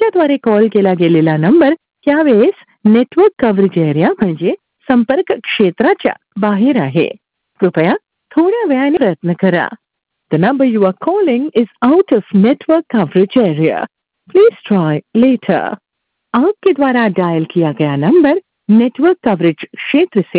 तुमच्याद्वारे call केला गेलेला number त्यावेळेस नेटवर्क कव्हरेज एरिया म्हणजे संपर्क क्षेत्राच्या बाहेर आहे. कृपया थोड्या वेळाने प्रयत्न करा. The number you are calling is out of network coverage area. Please try later. आपके द्वारा डायल किया गया नंबर नेटवर्क कवरेज क्षेत्र से